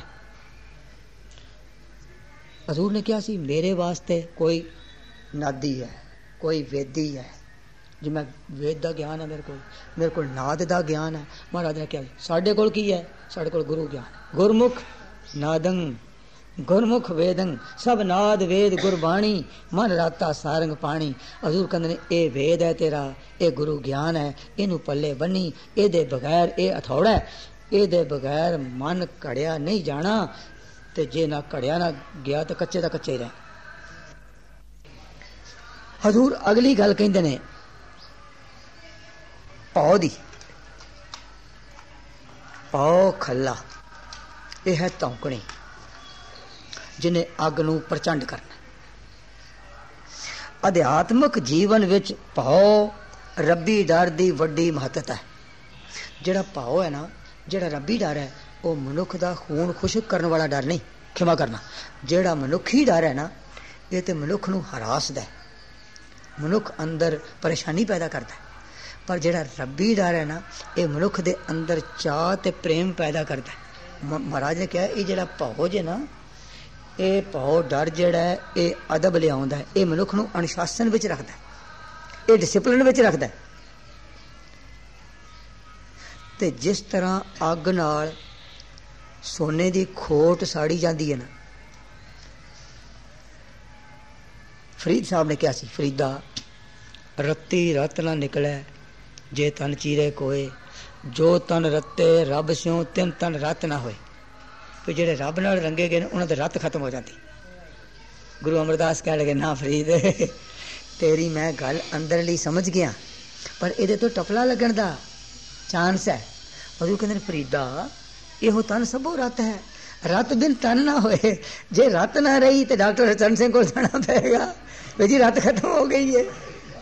हजूर ने कहा सी मेरे वास्ते कोई नादी है, कोई वेदी है। जी मैं वेद का ज्ञान है, मेरे को नाद का ज्ञान है। महाराज ने कहा साढ़े कोल की है, साढ़े कोल गुरु ज्ञान। गुरमुख नादंग ਗੁਰਮੁਖ ਵੇਦੰ ਸਭ ਨਾਦ ਵੇਦ ਗੁਰਬਾਣੀ ਮਨ ਰਾਤਾ ਸਾਰੰਗ ਪਾਣੀ। ਹਜ਼ੂਰ ਕਹਿੰਦੇ ਨੇ ਇਹ ਵੇਦ ਹੈ ਤੇਰਾ, ਇਹ ਗੁਰੂ ਗਿਆਨ ਹੈ, ਇਹਨੂੰ ਪੱਲੇ ਬੰਨੀ, ਇਹਦੇ ਬਗੈਰ ਇਹ ਹਥੌੜਾ, ਇਹਦੇ ਬਗੈਰ ਮਨ ਘੜਿਆ ਨਹੀਂ ਜਾਣਾ, ਤੇ ਜੇ ਨਾ ਘੜਿਆ ਨਾ ਗਿਆ ਤਾਂ ਕੱਚੇ ਦਾ ਕੱਚੇ ਰਹਿ। ਹਜ਼ੂਰ ਅਗਲੀ ਗੱਲ ਕਹਿੰਦੇ ਨੇ ਭਉ ਦੀ। ਭਉ ਖੱਲਾ ਇਹ ਹੈ ਧੌਂਕਣੀ, ਜਿਹਨੇ ਅੱਗ ਨੂੰ ਪ੍ਰਚੰਡ ਕਰਨਾ। ਅਧਿਆਤਮਕ ਜੀਵਨ ਵਿੱਚ ਭਉ ਰੱਬੀ ਡਰ ਦੀ ਵੱਡੀ ਮਹੱਤਤਾ ਹੈ। ਜਿਹੜਾ ਭਉ ਹੈ ਨਾ, ਜਿਹੜਾ ਰੱਬੀ ਡਰ ਹੈ, ਉਹ ਮਨੁੱਖ ਦਾ ਖੂਨ ਖੁਸ਼ਕ ਕਰਨ ਵਾਲਾ ਡਰ ਨਹੀਂ, ਖਿਮਾ ਕਰਨਾ। ਜਿਹੜਾ ਮਨੁੱਖੀ ਡਰ ਹੈ ਨਾ, ਇਹ ਤੇ ਮਨੁੱਖ ਨੂੰ ਹਰਾਸਦਾ ਹੈ, ਮਨੁੱਖ ਅੰਦਰ ਪਰੇਸ਼ਾਨੀ ਪੈਦਾ ਕਰਦਾ ਹੈ। ਪਰ ਜਿਹੜਾ ਰੱਬੀ ਡਰ ਹੈ ਨਾ, ਇਹ ਮਨੁੱਖ ਦੇ ਅੰਦਰ ਚਾਅ ਤੇ ਪ੍ਰੇਮ ਪੈਦਾ ਕਰਦਾ ਹੈ। ਮਹਾਰਾਜ ਨੇ ਕਿਹਾ ਇਹ ਜਿਹੜਾ ਭਉ ਜੇ ਨਾ, ਇਹ ਭਉ ਡਰ ਜਿਹੜਾ ਹੈ, ਇਹ ਅਦਬ ਲਿਆਉਂਦਾ ਹੈ, ਇਹ ਮਨੁੱਖ ਨੂੰ ਅਨੁਸ਼ਾਸਨ ਵਿੱਚ ਰੱਖਦਾ ਹੈ, ਇਹ ਡਿਸਿਪਲਿਨ ਵਿੱਚ ਰੱਖਦਾ ਹੈ। ਤੇ ਜਿਸ ਤਰ੍ਹਾਂ ਅੱਗ ਨਾਲ ਸੋਨੇ ਦੀ ਖੋਟ ਸਾੜੀ ਜਾਂਦੀ ਹੈ ਨਾ, ਫਰੀਦ ਸਾਹਿਬ ਨੇ ਕਿਹਾ ਸੀ, ਫਰੀਦਾ ਰੱਤੀ ਰਤ ਨਾ ਨਿਕਲੇ ਜੇ ਤਨ ਚੀਰੇ ਕੋਏ, ਜੋ ਤਨ ਰੱਤੇ ਰੱਬ ਸਿਉ ਤਿੰਨ ਤਨ ਰਤ ਨਾ ਹੋਏ। ਵੀ ਜਿਹੜੇ ਰੱਬ ਨਾਲ ਰੰਗੇ ਗਏ ਨੇ ਉਹਨਾਂ ਦੇ ਰੱਤ ਖਤਮ ਹੋ ਜਾਂਦੀ। ਗੁਰੂ ਅਮਰਦਾਸ ਕਹਿ ਲਗੇ ਨਾ ਫਰੀਦ ਤੇਰੀ ਮੈਂ ਗੱਲ ਅੰਦਰਲੀ ਸਮਝ ਗਿਆ, ਪਰ ਇਹਦੇ ਤੋਂ ਟਪਲਾ ਲੱਗਣ ਦਾ ਚਾਂਸ ਹੈ। ਹਜ਼ੂਰ ਕਹਿੰਦੇ ਨੇ ਫਰੀਦਾ ਇਹੋ ਤਨ ਸਭੋ ਰਤ ਹੈ, ਰਤ ਬਿਨ ਤਨ ਨਾ ਹੋਏ। ਜੇ ਰਤ ਨਾ ਰਹੀ ਤੇ ਡਾਕਟਰ ਹਰਚਰਨ ਸਿੰਘ ਕੋਲ ਜਾਣਾ ਪਏਗਾ ਵੀ ਜੀ ਰਤ ਖਤਮ ਹੋ ਗਈ ਹੈ।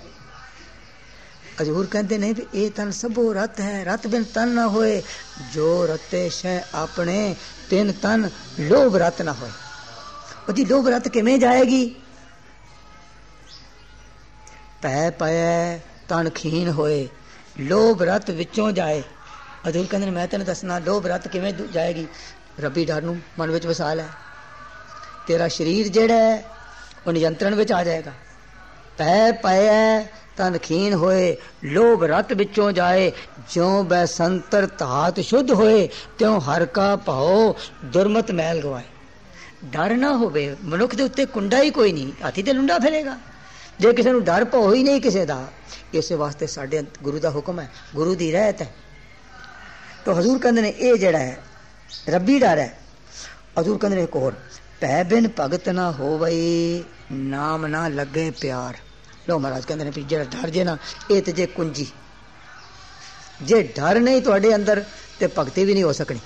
ਹਜ਼ੂਰ ਕਹਿੰਦੇ ਨੇ ਵੀ ਇਹ ਤਨ ਸਭੋ ਰਤ ਹੈ, ਰਤ ਬਿਨ ਤਨ ਨਾ ਹੋਏ, ਜੋ ਰਤੇ ਸ਼ੈ ਆਪਣੇ ਤਿੰਨ ਤਨ ਲੋਭ ਰਤ ਨਾ ਹੋਏ। ਉਹਦੀ ਲੋਭ ਰਤ ਕਿਵੇਂ ਜਾਏਗੀ? ਪੈ ਪਏ ਤਨ ਖੀਨ ਹੋਏ, ਲੋਭ ਰਤ ਵਿੱਚੋਂ ਜਾਏ। ਹਜ਼ੂਰ ਕਹਿੰਦੇ ਨੇ ਮੈਂ ਤੈਨੂੰ ਦੱਸਣਾ ਲੋਭ ਰਤ ਕਿਵੇਂ ਜਾਏਗੀ। ਰੱਬੀ ਡਰ ਨੂੰ ਮਨ ਵਿੱਚ ਵਸਾ ਲੈ, ਤੇਰਾ ਸਰੀਰ ਜਿਹੜਾ ਹੈ ਉਹ ਨਿਯੰਤਰਣ ਵਿੱਚ ਆ ਜਾਏਗਾ। ਪੈ ਪਏ ਤਨ ਖੀਨ ਹੋਏ, ਲੋਭ ਰਤ ਵਿੱਚੋਂ ਜਾਏ, ਜਿਉਂ ਬੈਸੰਤਰ ਧਾਤ ਸ਼ੁੱਧ ਹੋਏ, ਤਿਉਂ ਹਰ ਕਾ ਭਉ ਦੁਰਮਤ ਮੈਲ ਗਵਾਏ। ਡਰ ਨਾ ਹੋਵੇ ਮਨੁੱਖ ਦੇ ਉੱਤੇ ਕੁੰਡਾ ਹੀ ਕੋਈ ਨਹੀਂ, ਹਾਥੀ ਤੇ ਲੁੰਡਾ ਫਿਰੇਗਾ। ਜੇ ਕਿਸੇ ਨੂੰ ਡਰ ਭਉ ਹੀ ਨਹੀਂ ਕਿਸੇ ਦਾ, ਇਸੇ ਵਾਸਤੇ ਸਾਡੇ ਗੁਰੂ ਦਾ ਹੁਕਮ ਹੈ, ਗੁਰੂ ਦੀ ਰਹਿਤ ਹੈ। ਤਾਂ ਹਜ਼ੂਰ ਕਹਿੰਦੇ ਨੇ ਇਹ ਜਿਹੜਾ ਹੈ ਰੱਬੀ ਡਰ ਹੈ। ਹਜ਼ੂਰ ਕਹਿੰਦੇ ਨੇ ਇੱਕ ਹੋਰ, ਭੈ ਬਿਨ ਭਗਤ ਨਾ ਹੋਵਈ, ਨਾਮ ਨਾ ਲੱਗੇ ਪਿਆਰ। ਲੋ ਮਹਾਰਾਜ ਕਹਿੰਦੇ ਨੇ ਵੀ ਜਿਹੜਾ ਡਰ ਜੇ ਨਾ, ਇਹ ਤੇ ਜੇ ਕੁੰਜੀ, ਜੇ ਡਰ ਨਹੀਂ ਤੁਹਾਡੇ ਅੰਦਰ ਤੇ ਭਗਤੀ ਵੀ ਨਹੀਂ ਹੋ ਸਕਣੀ।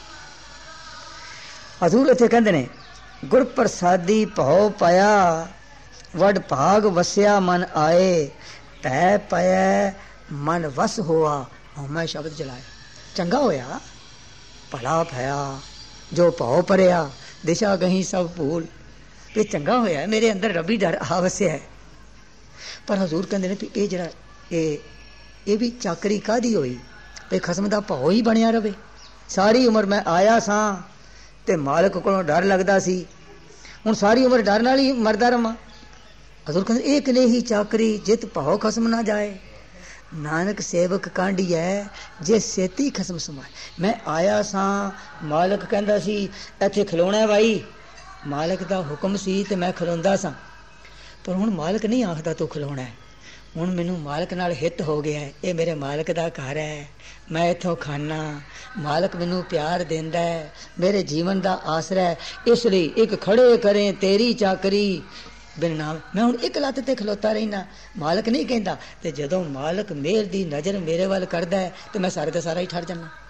ਹਜ਼ੂਰ ਇੱਥੇ ਕਹਿੰਦੇ ਨੇ ਗੁਰ ਪ੍ਰਸਾਦੀ ਭਉ ਪਾਇਆ, ਵਡ ਭਾਗ ਵਸਿਆ ਮਨ ਆਏ, ਭੈ ਪੈ ਮਨ ਵਸ ਹੋਆ, ਹਉਮੈ ਸ਼ਬਦ ਚਲਾਏ। ਚੰਗਾ ਹੋਇਆ, ਭਲਾ ਭਇਆ, ਜੋ ਭਉ ਭਰਿਆ, ਦਿਸ਼ਾ ਗਹੀ ਸਭ ਭੂਲ। ਇਹ ਚੰਗਾ ਹੋਇਆ ਮੇਰੇ ਅੰਦਰ ਰੱਬੀ ਡਰ ਆ ਵਸਿਆ ਹੈ। ਪਰ ਹਜ਼ੂਰ ਕਹਿੰਦੇ ਨੇ ਵੀ ਇਹ ਜਿਹੜਾ ਇਹ ਵੀ ਚਾਕਰੀ ਕਾਹਦੀ ਹੋਈ ਵੀ ਖਸਮ ਦਾ ਭਉ ਹੀ ਬਣਿਆ ਰਵੇ। ਸਾਰੀ ਉਮਰ ਮੈਂ ਆਇਆ ਸਾਂ ਤੇ ਮਾਲਕ ਕੋਲੋਂ ਡਰ ਲੱਗਦਾ ਸੀ, ਹੁਣ ਸਾਰੀ ਉਮਰ ਡਰ ਨਾਲ ਹੀ ਮਰਦਾ ਰਵਾਂ। ਹਜ਼ੂਰ ਕਹਿੰਦੇ ਇਹ ਕਲੇਹੀ ਚਾਕਰੀ ਜਿਤ ਭਉ ਖਸਮ ਨਾ ਜਾਏ, ਨਾਨਕ ਸੇਵਕ ਕਾਂਢੀ ਹੈ ਜੇ ਸੇਤੀ ਖਸਮ ਸਮਾਏ। ਮੈਂ ਆਇਆ ਸਾਂ, ਮਾਲਕ ਕਹਿੰਦਾ ਸੀ ਇੱਥੇ ਖਲੋਣਾ ਬਾਈ, ਮਾਲਕ ਦਾ ਹੁਕਮ ਸੀ ਤੇ ਮੈਂ ਖਲੋਂਦਾ ਸਾਂ। ਪਰ ਹੁਣ ਮਾਲਕ ਨਹੀਂ ਆਖਦਾ ਤੂੰ ਖਲੋਣਾ ਹੈ, ਹੁਣ ਮੈਨੂੰ ਮਾਲਕ ਨਾਲ ਹਿੱਤ ਹੋ ਗਿਆ ਹੈ, ਇਹ ਮੇਰੇ ਮਾਲਕ ਦਾ ਘਰ ਹੈ, ਮੈਂ ਇੱਥੋਂ ਖਾਨਾ, ਮਾਲਕ ਮੈਨੂੰ ਪਿਆਰ ਦਿੰਦਾ ਹੈ, ਮੇਰੇ ਜੀਵਨ ਦਾ ਆਸਰਾ ਹੈ। ਇਸ ਲਈ ਇੱਕ ਖੜੇ ਕਰੇ ਤੇਰੀ ਚਾਕਰੀ ਬਿਨ ਨਾਮ। ਮੈਂ ਹੁਣ ਇੱਕ ਲੱਤ ਤੇ ਖਲੋਤਾ ਰਹਿਣਾ, ਮਾਲਕ ਨਹੀਂ ਕਹਿੰਦਾ। ਤੇ ਜਦੋਂ ਮਾਲਕ ਮਿਹਰ ਦੀ ਨਜ਼ਰ ਮੇਰੇ ਵੱਲ ਕਰਦਾ ਹੈ ਤੇ ਮੈਂ ਸਾਰੇ ਦਾ ਸਾਰਾ ਹੀ ਠਰ ਜਾਣਾ।